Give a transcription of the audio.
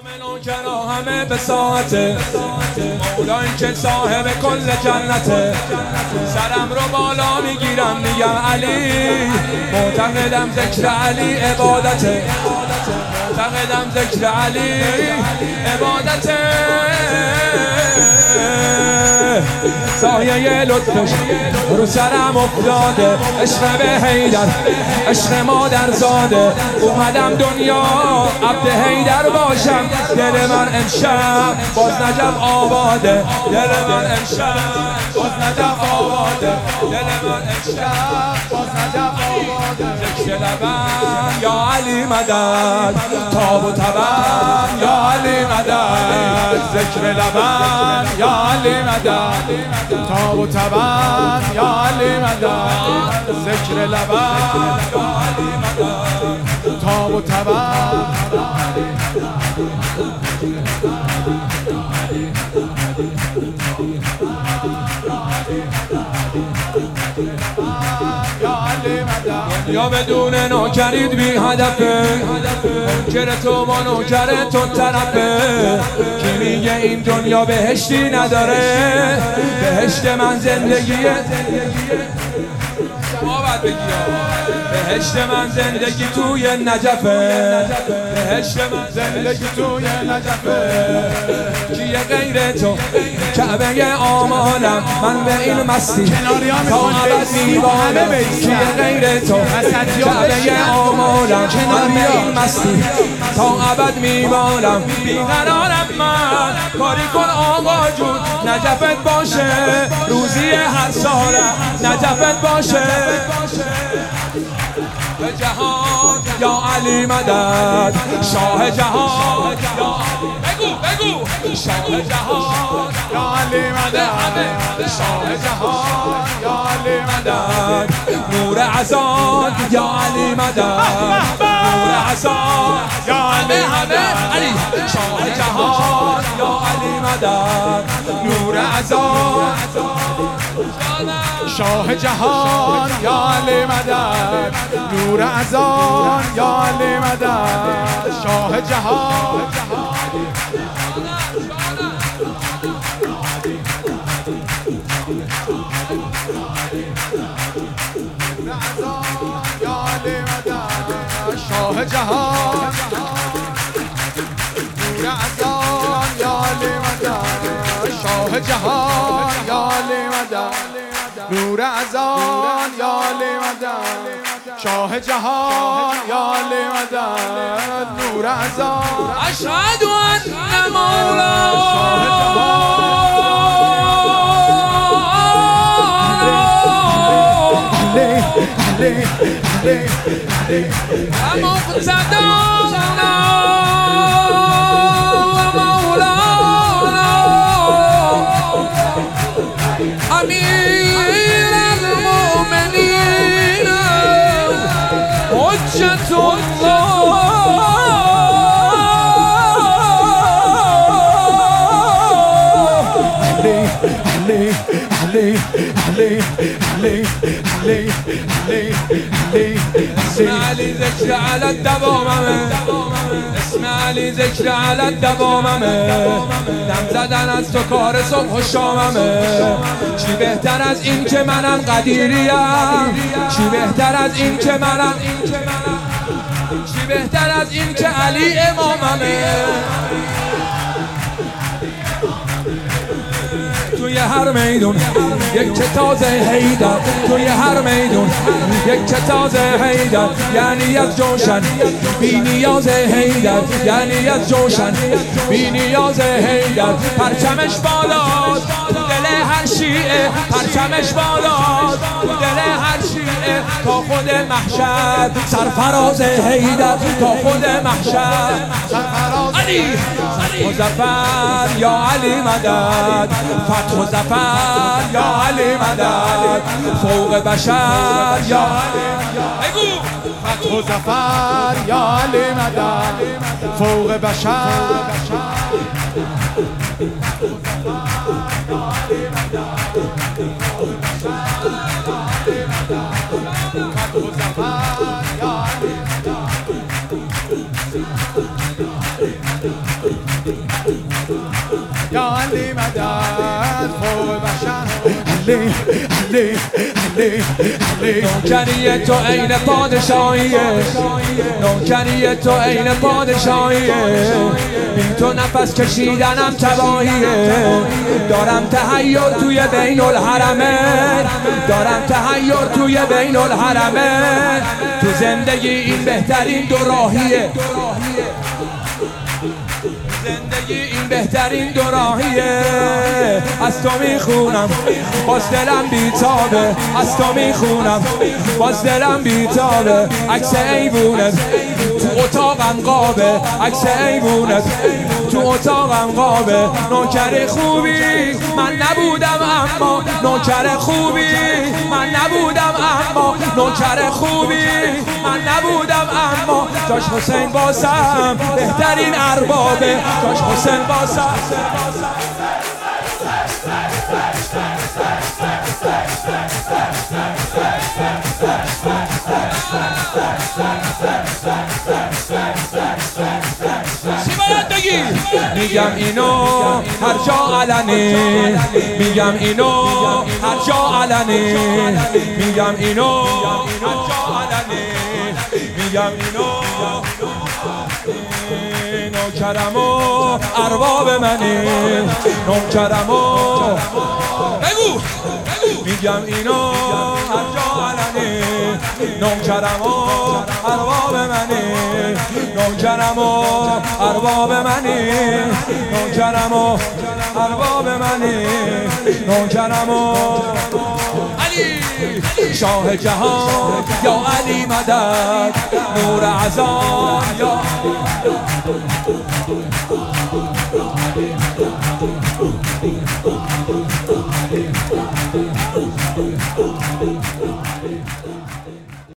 نوکرا همه به ساعته مولا این که صاحب کل جنته. سرم رو بالا میگیرم میگم علی، معتقدم ذکر علی عبادته، معتقدم ذکر علی عبادته. سایه لطفش رو سرم افتاده، عشق به حیدر عشق مادر زاده. اومدم دنیا عبد حیدر باشم، دل من امشب باز نجف آباده، دل من امشب باز نجف آباده، دل من امشب باز نجف آباده. ذکر لبم یا علی مدد، تاب و تبم یا علی مدد. ذکر لبم یا علی مدد، تاب و تبم یا علی مدد. ذکر لبم یا علی مدد، تاب و تبم. یا بدون نوکرید بی هدفه، منکر تو با نوکر تو طرفه. کی میگه این دنیا بهشتی نداره؟ بهشت من زندگیه، بهشت من زندگی توی نجفه، بهشت من زندگی توی نجفه. کیه غیر تو کعبه آمالم، من به این مستی تا ابد میبالم. کیه غیر تو کعبه آمالم، من به این مستی تا ابد میبالم. بیقرارم من، کاری کن آقا جون، نجفت باشه روزی هر سالم، نجفت باشه. به جهان یا علی مدد، شاه جهان یا بگو شاه جهان یا علی مدد، شاه جهان یا علی مدد. نور عزان یا علی مدد، نور عزان یا علی مدد. شاه جهان یا علی مدد، نور عزان. شاه جهان یا علی مدد، نور عزان یا علی مدد. شاه جهان شاه جهان، نور عزان یا علی مدد. شاه جهان یا علی مدد، نور عزان یا علی مدد. شاه جهان یا علی مدد، نور عزان. اشهد ان مولانا مقتدانا و مولانا امیر المؤمنین حجت الله. اسم علی ذکر علی الدواممه، اسم علی ذکر علی الدواممه. دم زدن از تو کار صبح و شاممه. چی بهتر از این که منم قدیریم، چی بهتر از این که منم، چی بهتر از این که علی اماممه. توی هر میدون یک تازه حیدر، توی هر میدون یک تازه حیدر. یعنی از جوشن بی نیاز حیدر، یعنی از جوشن بی نیاز حیدر. پرچمش بالا دل هر شیعه، پرچمش بالا دل هر شیعه. تا خود محشر سرفراز حیدر، تا خود محشر سرفراز علی. مظفر یا علی مدد، فتح و ظفر یا علی مدد. فوق بشر یا علی مدد، فتح و ظفر یا علی مدد. فوق بشر یا علی مدد. علی مدد خوب بشر علی علی علی علی نوکری تو عین پادشاهیه نوکری تو عین پادشاهیه بی تو نفس کشیدنم تباهیه دارم تحیر توی بین الحرمین دارم تحیر توی بین الحرمین تو زندگی این بهترین دو راهیه زندگی این بهترین دو راهیه از تو میخونم باز دلم بیتابه از تو میخونم باز دلم بیتابه عکس ایوونت تو اتاقم قابه عکس ایوونت تو اتاقم قابه نوکر خوبی من نبودم اما نوکر خوبی من نبودم اما نوکر خوبی من نبودم اما جاش حسین باسم بهترین اربابه جاش حسین باسم میگم اینو هر جا علنی میگم اینو هر جا علنی میگم اینو هر جا علنی میگم اینو نوکرم و ارباب منی نوکرم و بگو میگم اینو هر جا علنی نوکرم و ارباب منی نوکرم و ارباب منی نوکرم و ارباب منی نوکرم و علی شاه جهان یا علی مدد نور اعظم یا